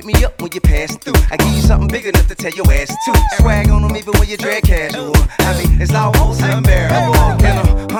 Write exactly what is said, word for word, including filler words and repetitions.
me up when you pass through. I give you something big enough to tell your ass to. Swag on them even when you drag casual. I mean, it's almost unbearable. In a